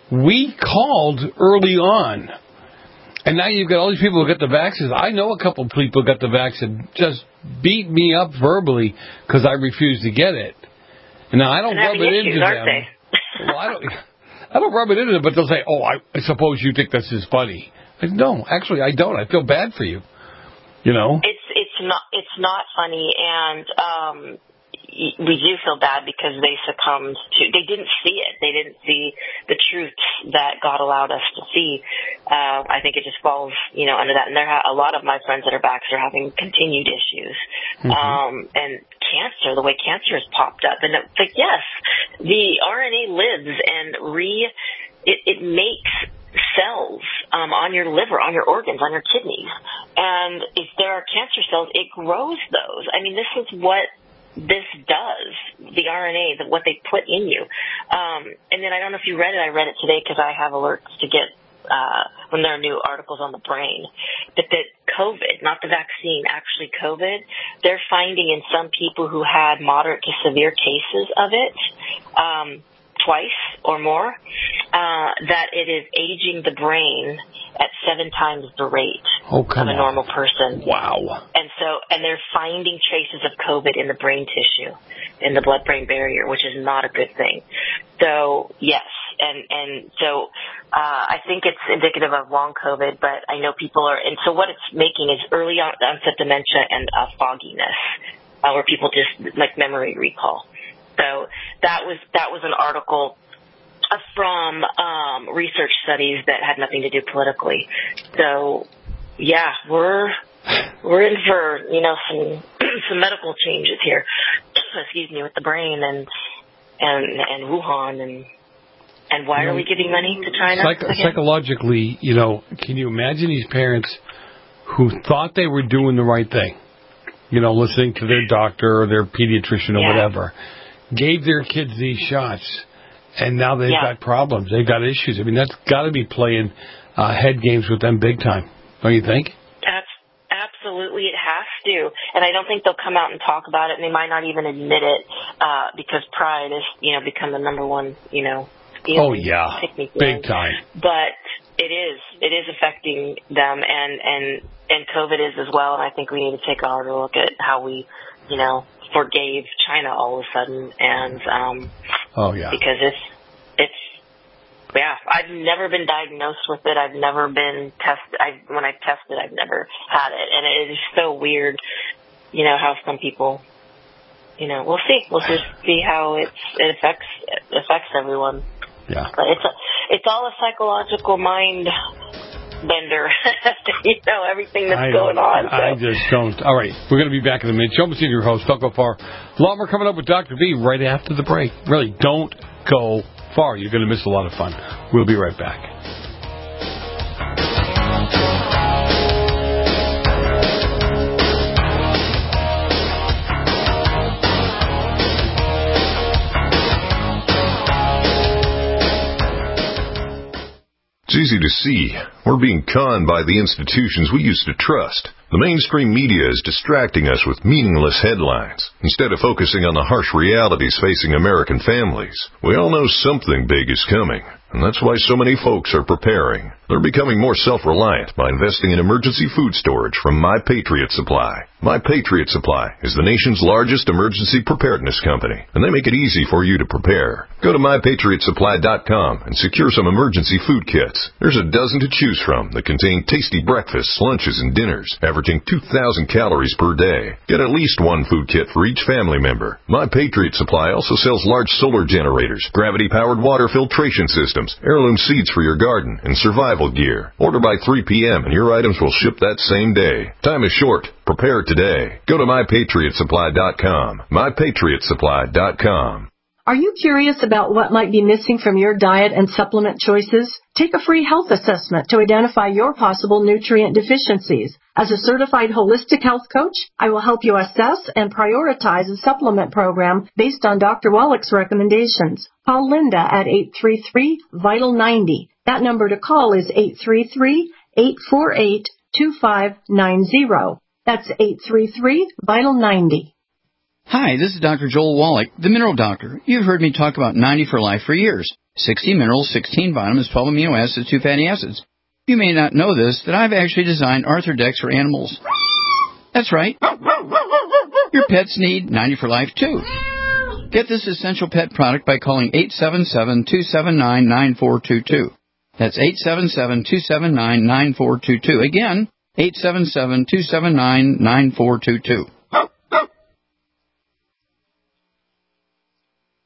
we called early on. And now you've got all these people who got the vaccines. I know a couple of people who got the vaccine just beat me up verbally because I refused to get it. And now I don't rub it issues, into aren't them. They? Well, I don't. I don't rub it into them, but they'll say, "Oh, I, I suppose you think this is funny." I said, no, actually, I don't. I feel bad for you. You know, it's it's not it's not funny, and um, we do feel bad because they succumbed to. They didn't see it. They didn't see the truth that God allowed us to see. Uh, I think it just falls, you know, under that. And there are a lot of my friends that are vaxxed are having continued issues, mm-hmm. um, and cancer. The way cancer has popped up, and it's like, yes, the R N A lives and re. It, it makes cells um, on your liver, on your organs, on your kidneys. And if there are cancer cells, it grows those. I mean, this is what this does, the R N A, the, what they put in you. Um, and then I don't know if you read it. I read it today because I have alerts to get uh, when there are new articles on the brain. But that COVID, not the vaccine, actually COVID, they're finding in some people who had moderate to severe cases of it, um, twice or more, uh, that it is aging the brain at seven times the rate oh, of a normal on. person. Wow. And so, and they're finding traces of COVID in the brain tissue, in the blood-brain barrier, which is not a good thing. So, yes. And, and so, uh, I think it's indicative of long COVID, but I know people are, and so what it's making is early onset dementia and uh, fogginess, uh, where people just, like memory recall. So that was, that was an article from um, research studies that had nothing to do politically. So, yeah, we're we're in for, you know, some some medical changes here. Excuse me, with the brain and and and Wuhan and and why are we giving money to China? Psych- psychologically, you know, can you imagine these parents who thought they were doing the right thing? You know, listening to their doctor or their pediatrician or yeah. whatever, gave their kids these shots. And now they've yeah. got problems. They've got issues. I mean, that's got to be playing uh, head games with them big time, don't you think? That's absolutely, it has to. And I don't think they'll come out and talk about it, and they might not even admit it uh, because pride has, you know, become the number one, you know, oh yeah, big time. But it is, it is affecting them, and and and COVID is as well. And I think we need to take a harder look at how we, you know, forgave China all of a sudden, and um, oh yeah, because it's it's yeah. I've never been diagnosed with it. I've never been tested. I when I tested, I've never had it, and it is so weird. You know how some people, you know, we'll see. We'll just see how it's it affects it affects everyone. Yeah, but it's a, it's all a psychological mind bender. You know, everything that's I going on. So. I just don't. All right, we're going to be back in a minute. Joe Messina, your host. Don't go far. A lot more coming up with Doctor V right after the break. Really, don't go far. You're going to miss a lot of fun. We'll be right back. It's easy to see. We're being conned by the institutions we used to trust. The mainstream media is distracting us with meaningless headlines instead of focusing on the harsh realities facing American families. We all know something big is coming, and that's why so many folks are preparing. They're becoming more self-reliant by investing in emergency food storage from My Patriot Supply. My Patriot Supply is the nation's largest emergency preparedness company, and they make it easy for you to prepare. Go to my patriot supply dot com and secure some emergency food kits. There's a dozen to choose from that contain tasty breakfasts, lunches, and dinners, averaging two thousand calories per day. Get at least one food kit for each family member. My Patriot Supply also sells large solar generators, gravity-powered water filtration systems, heirloom seeds for your garden, and survival gear. Order by three p.m. and your items will ship that same day. Time is short. Prepare today. Go to my patriot supply dot com. my patriot supply dot com. Are you curious about what might be missing from your diet and supplement choices? Take a free health assessment to identify your possible nutrient deficiencies. As a certified holistic health coach, I will help you assess and prioritize a supplement program based on Doctor Wallach's recommendations. Call Linda at eight three three, vital ninety. That number to call is eight three three, eight four eight, two five nine zero. That's eight three three, vital ninety. Hi, this is Doctor Joel Wallach, the Mineral Doctor. You've heard me talk about ninety for Life for years. sixty minerals, sixteen vitamins, twelve amino acids, two fatty acids. You may not know this, that I've actually designed Arthrodex for animals. That's right. Your pets need ninety for Life, too. Get this essential pet product by calling eight seven seven, two seven nine, nine four two two. That's eight seven seven, two seven nine, nine four two two. Again, eight seven seven, two seven nine, nine four two two.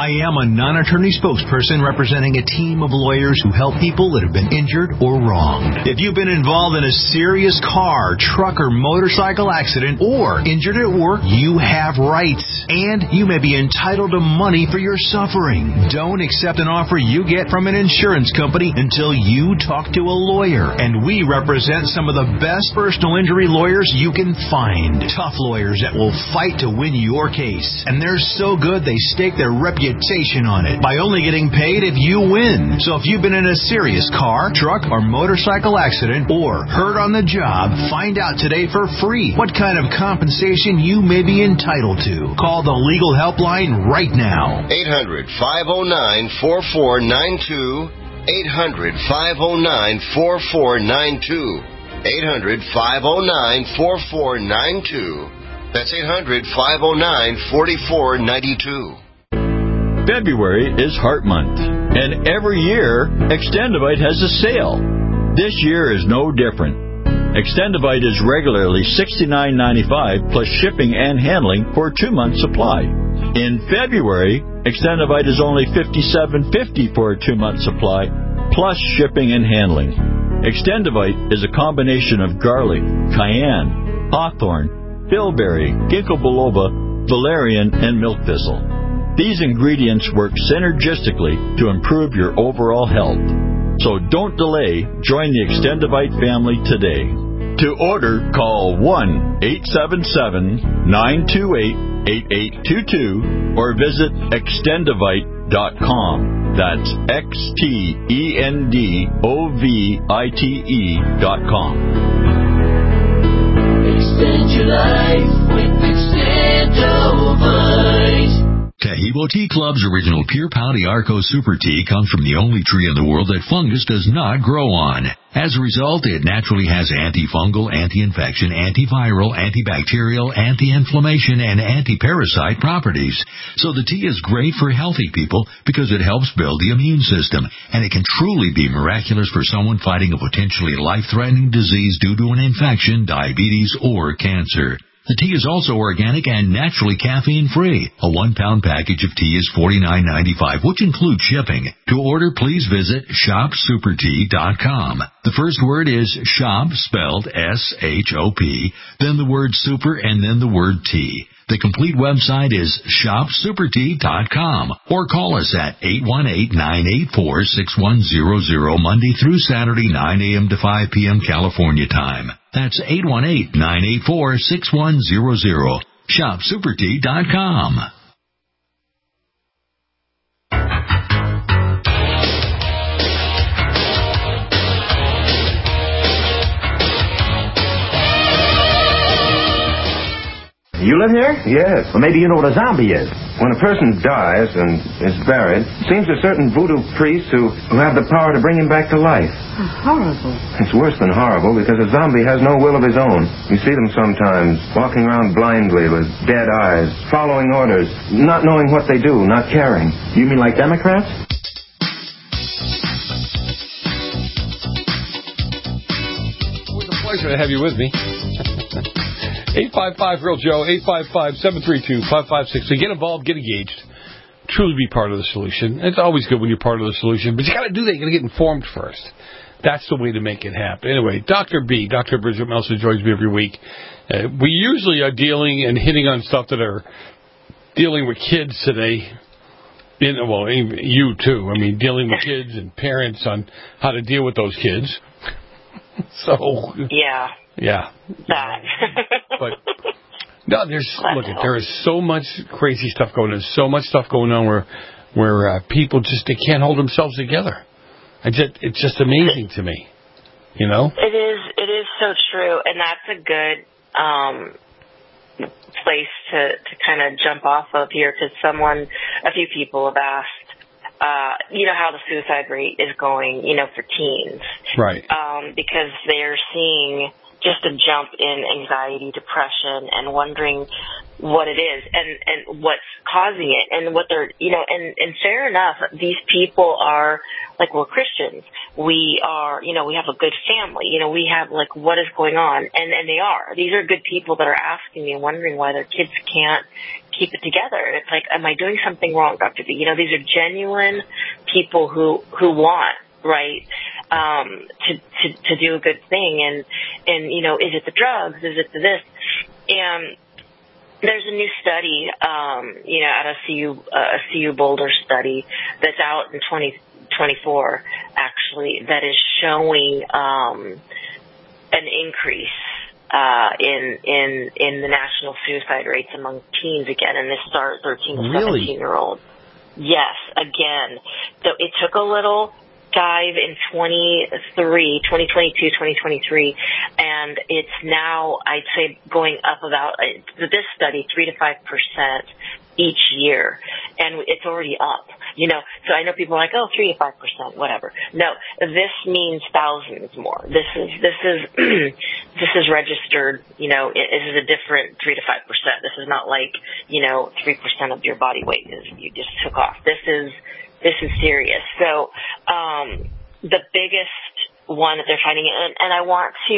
I am a non-attorney spokesperson representing a team of lawyers who help people that have been injured or wronged. If you've been involved in a serious car, truck, or motorcycle accident or injured at work, you have rights, and you may be entitled to money for your suffering. Don't accept an offer you get from an insurance company until you talk to a lawyer, and we represent some of the best personal injury lawyers you can find. Tough lawyers that will fight to win your case, and they're so good they stake their reputation on it by only getting paid if you win. So if you've been in a serious car, truck, or motorcycle accident or hurt on the job, find out today for free what kind of compensation you may be entitled to. Call the legal helpline right now. eight hundred, five oh nine, four four nine two. eight hundred, five oh nine, four four nine two. eight hundred, five oh nine, four four nine two. That's eight hundred, five oh nine, four four nine two. February is Heart Month, and every year, Extendivite has a sale. This year is no different. Extendivite is regularly sixty-nine ninety-five plus shipping and handling for a two-month supply. In February, Extendivite is only fifty-seven fifty for a two-month supply plus shipping and handling. Extendivite is a combination of garlic, cayenne, hawthorn, bilberry, ginkgo biloba, valerian, and milk thistle. These ingredients work synergistically to improve your overall health. So don't delay. Join the Extendivite family today. To order, call one eight seven seven, nine two eight, eight eight two two or visit extendivite dot com. That's X T E N D O V I T E dot com. Extend your life with Extendivite. Taheebo Tea Club's original Pure Pau Arco Super Tea comes from the only tree in the world that fungus does not grow on. As a result, it naturally has antifungal, anti-infection, antiviral, antibacterial, anti-inflammation, and anti-parasite properties. So the tea is great for healthy people because it helps build the immune system, and it can truly be miraculous for someone fighting a potentially life-threatening disease due to an infection, diabetes, or cancer. The tea is also organic and naturally caffeine-free. A one-pound package of tea is forty-nine ninety-five, which includes shipping. To order, please visit shop super tea dot com. The first word is shop, spelled S H O P, then the word super, and then the word tea. The complete website is shop super tea dot com, or call us at eight one eight, nine eight four, six one zero zero Monday through Saturday, nine a.m. to five p.m. California time. That's eight one eight, nine eight four, six one zero zero. shop super tea dot com. You live here? Yes. Well, maybe you know what a zombie is. When a person dies and is buried, it seems a certain voodoo priests who, who have the power to bring him back to life. Oh, horrible. It's worse than horrible because a zombie has no will of his own. You see them sometimes walking around blindly with dead eyes, following orders, not knowing what they do, not caring. You mean like Democrats? It's a pleasure to have you with me. eight five five Real Joe, eight five five, seven three two, five five six three. Get involved, get engaged. Truly be part of the solution. It's always good when you're part of the solution, but you got to do that. You got to get informed first. That's the way to make it happen. Anyway, Doctor B, Doctor Bridget Melson joins me every week. Uh, we usually are dealing and hitting on stuff that are dealing with kids today. In, well, you too. I mean, dealing with kids and parents on how to deal with those kids. So yeah. Yeah. That. But no, there's look, there is so much crazy stuff going on. There's so much stuff going on where where uh, people just they can't hold themselves together. I just it's just amazing to me. You know? It is it is so true, and that's a good um place to to kind of jump off of here, because someone a few people have asked Uh, you know, how the suicide rate is going, you know, for teens. Right. Um, because they're seeing just a jump in anxiety, depression, and wondering what it is and, and what's causing it and what they're, you know, and, and fair enough, these people are, like, we're Christians. We are, you know, we have a good family. You know, we have, like, what is going on? And, and they are. These are good people that are asking me and wondering why their kids can't keep it together. And it's like, am I doing something wrong, Doctor B? You know, these are genuine people who, who want, right, um, to, to, to do a good thing. And, and, you know, is it the drugs? Is it the this? And there's a new study, um, you know, at a C U, uh, a C U Boulder study that's out in twenty twenty-four, actually, that is showing, um, an increase Uh, in in in the national suicide rates among teens again, and this is our thirteen to seventeen year olds. Yes, again. So it took a little dive in twenty-three, twenty twenty-two, twenty twenty-three, and it's now, I'd say, going up about, uh, this study, three to five percent each year, and it's already up. You know, so I know people are like, oh, three to five percent, whatever. No, this means thousands more. This is this is this is registered. You know, it, this is a different three to five percent. This is not like, you know, three percent of your body weight is you just took off. This is this is serious. So um, the biggest one that they're finding, and, and I want to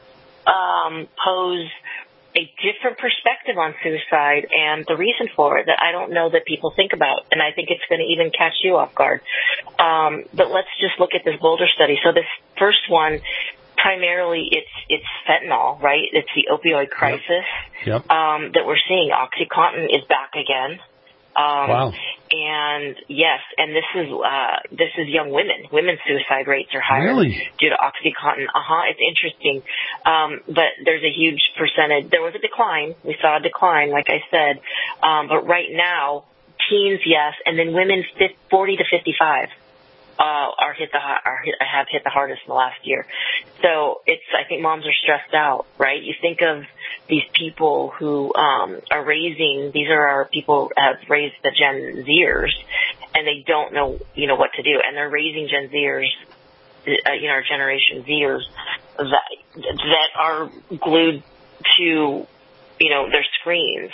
um, pose a different perspective on suicide and the reason for it that I don't know that people think about, and I think it's going to even catch you off guard. Um, but let's just look at this Boulder study. So this first one, primarily it's it's fentanyl, right? It's the opioid crisis yep. Yep. Um, that we're seeing. OxyContin is back again. Um, wow. And yes, and this is uh, this is young women. Women's suicide rates are higher really? due to OxyContin. Uh huh. It's interesting, um, but there's a huge percentage. There was a decline. We saw a decline, like I said, um, but right now, teens, yes, and then women forty to fifty-five. Uh, are hit the are hit, have hit the hardest in the last year. So it's I think moms are stressed out, right? You think of these people who um, are raising. These are our people who have raised the Gen Zers, and they don't know you know what to do, and they're raising Gen Zers, uh, you know, our Generation Zers that that are glued to you know their screens.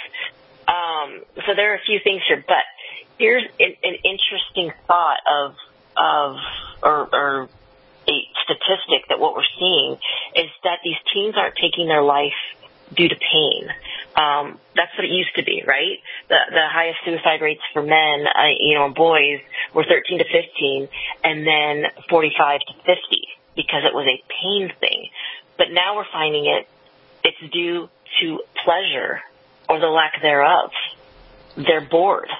Um, so there are a few things here, but here's an, an interesting thought of. of or, or a statistic that what we're seeing is that these teens aren't taking their life due to pain. Um, that's what it used to be, right? The the highest suicide rates for men, uh, you know, and boys were thirteen to fifteen, and then forty-five to fifty because it was a pain thing. But now we're finding it it's due to pleasure or the lack thereof. They're bored.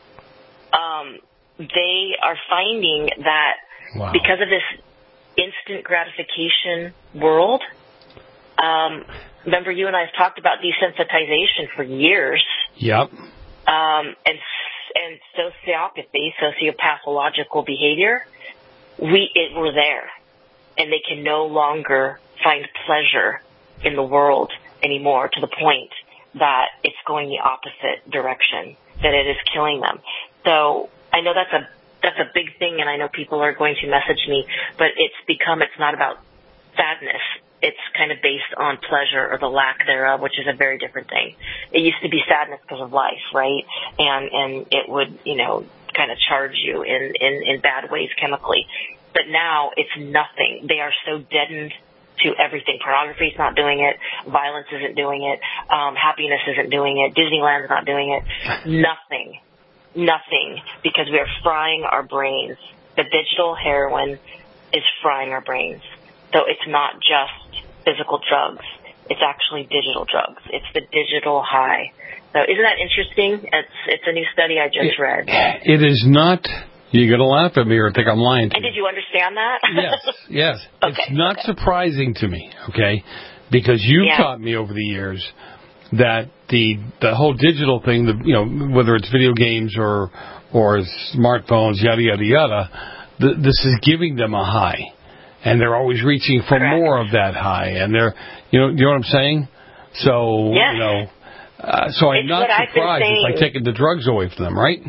Um. They are finding that wow. because of this instant gratification world, um, remember you and I have talked about desensitization for years. Yep. Um, and and sociopathy, sociopathological behavior, we it, we're there, and they can no longer find pleasure in the world anymore to the point that it's going the opposite direction, that it is killing them. So I know that's a that's a big thing, and I know people are going to message me, but it's become, it's not about sadness. It's kind of based on pleasure or the lack thereof, which is a very different thing. It used to be sadness because of life, right? And and it would, you know, kind of charge you in, in, in bad ways chemically. But now it's nothing. They are so deadened to everything. Pornography is not doing it. Violence isn't doing it. Um, happiness isn't doing it. Disneyland's not doing it. Nothing. Nothing, because we are frying our brains. The digital heroin is frying our brains. So it's not just physical drugs. It's actually digital drugs. It's the digital high. So isn't that interesting? It's it's a new study I just it, read. It is not. You're going to laugh at me or think I'm lying to and you. Did you understand that? Yes, yes. Okay, it's not okay. surprising to me, okay, because you've yeah. taught me over the years that the the whole digital thing, the you know whether it's video games or or smartphones, yada yada yada, th- this is giving them a high, and they're always reaching for Correct. more of that high, and they're you know you know what I'm saying? So yes. you know, uh, so I'm it's not surprised it's like taking the drugs away from them, right?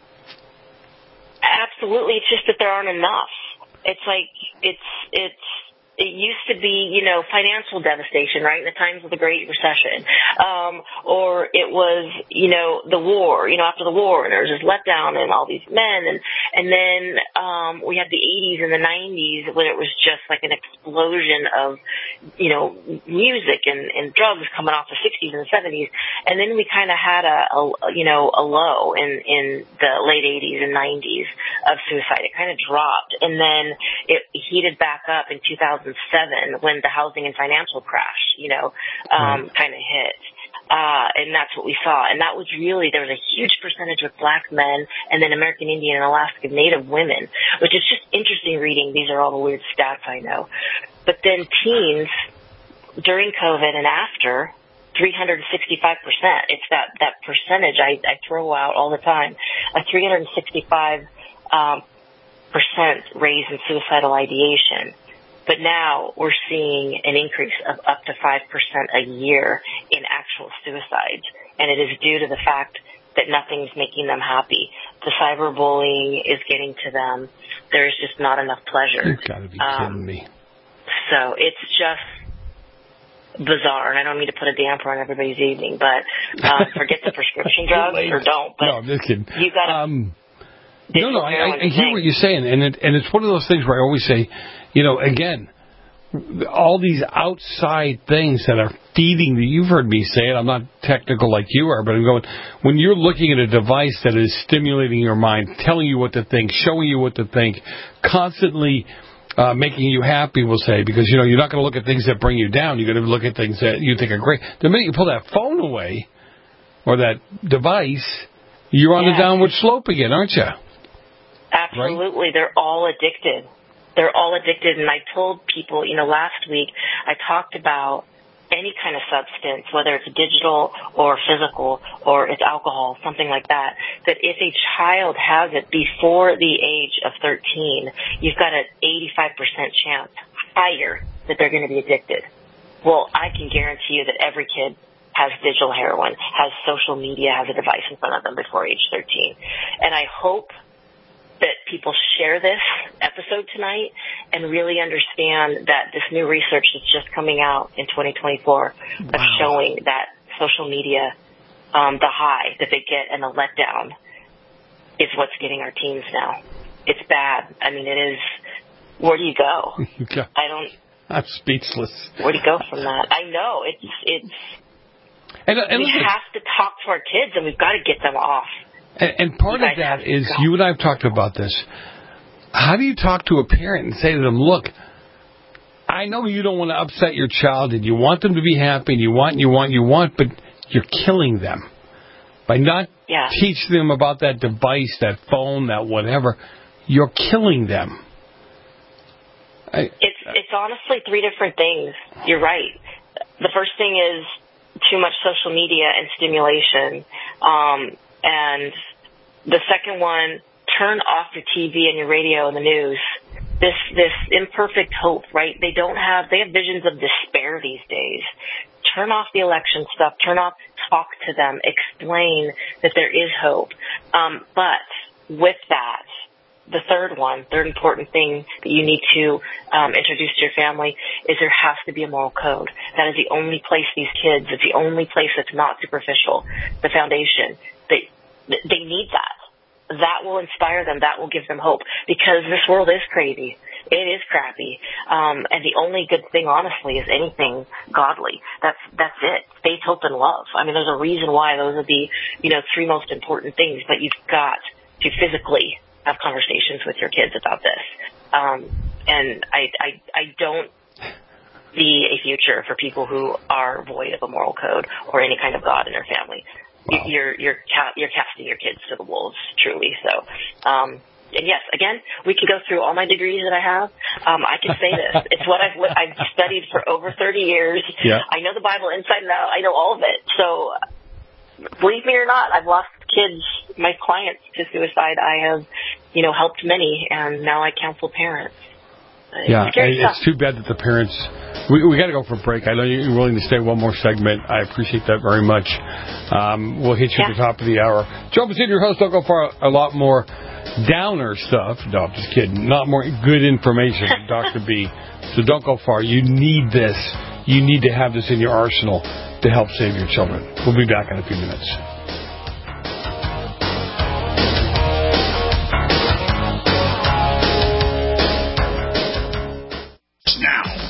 Absolutely, it's just that there aren't enough. It's like it's it's. It used to be, you know, financial devastation, right, in the times of the Great Recession. Um, or it was, you know, the war, you know, after the war, and there was this letdown and all these men. And, and then um, we had the eighties and the nineties when it was just like an explosion of, you know, music and, and drugs coming off the sixties and the seventies. And then we kind of had a, a, you know, a low in, in the late eighties and nineties of suicide. It kind of dropped. And then it heated back up in two thousand seven when the housing and financial crash, you know, um, right. kind of hit. Uh, and that's what we saw. And that was really, there was a huge percentage of black men and then American Indian and Alaska Native women, which is just interesting reading. These are all the weird stats I know. But then teens during COVID and after, three hundred sixty-five percent. It's that, that percentage I, I throw out all the time, a three hundred sixty-five um, percent raise in suicidal ideation. But now we're seeing an increase of up to five percent a year in actual suicides. And it is due to the fact that nothing's making them happy. The cyberbullying is getting to them. There's just not enough pleasure. You've got to be um, kidding me. So it's just bizarre. And I don't mean to put a damper on everybody's evening, but um, forget the prescription drugs or don't. But no, I'm just kidding. You got to... Um, no, no, I, I hear what you're saying. And, it, and it's one of those things where I always say, you know, again, all these outside things that are feeding the, you've heard me say it, I'm not technical like you are, but I'm going, when you're looking at a device that is stimulating your mind, telling you what to think, showing you what to think, constantly uh, making you happy, we'll say, because, you know, you're not going to look at things that bring you down. You're going to look at things that you think are great. The minute you pull that phone away or that device, you're on yeah. the downward slope again, aren't you? Absolutely. Right? They're all addicted. They're all addicted. And I told people, you know, last week I talked about any kind of substance, whether it's digital or physical or it's alcohol, something like that, that if a child has it before the age of thirteen, you've got an eighty-five percent chance higher that they're going to be addicted. Well, I can guarantee you that every kid has digital heroin, has social media, has a device in front of them before age thirteen. And I hope that people share this episode tonight and really understand that this new research that's just coming out in twenty twenty-four wow. of showing that social media, um, the high that they get and the letdown is what's getting our teens now. It's bad. I mean, it is. Where do you go? Okay. I don't. I'm speechless. Where do you go from that? I know it's it's. And, and we listen, have to talk to our kids, and we've got to get them off. And, and part of that is, you and I have talked about this. How do you talk to a parent and say to them, look, I know you don't want to upset your child and you want them to be happy and you want, you want, you want, but you're killing them. By not yeah. teaching them about that device, that phone, that whatever, you're killing them. I, it's it's honestly three different things. You're right. The first thing is too much social media and stimulation. Um And the second one, turn off your T V and your radio and the news. This this imperfect hope, right? They don't have, they have visions of despair these days. Turn off the election stuff. Turn off, talk to them. Explain that there is hope. Um, but with that, the third one, third important thing that you need to um, introduce to your family is there has to be a moral code. That is the only place these kids, it's the only place that's not superficial, the foundation. They, they need that. That will inspire them. That will give them hope because this world is crazy. It is crappy. Um, and the only good thing, honestly, is anything godly. That's, that's it. Faith, hope, and love. I mean, there's a reason why those are the, you know, three most important things, but you've got to physically have conversations with your kids about this. Um, and I, I, I don't see a future for people who are void of a moral code or any kind of God in their family. Wow. You're you're ca- you're casting your kids to the wolves, truly. So, um, and yes, again, we can go through all my degrees that I have. Um, I can say this: it's what I've I've studied for over thirty years. Yeah. I know the Bible inside and out. I know all of it. So, believe me or not, I've lost kids, my clients, to suicide. I have, you know, helped many, and now I counsel parents. It's yeah, scary it's stuff. too bad that the parents. We we got to go for a break. I know you're willing to stay one more segment. I appreciate that very much. Um, we'll hit you yeah. at the top of the hour. Joe Bassino, your host. Don't go for a, a lot more downer stuff. No, I'm just kidding. Not more good information from Doctor B. So don't go far. You need this. You need to have this in your arsenal to help save your children. We'll be back in a few minutes. Now.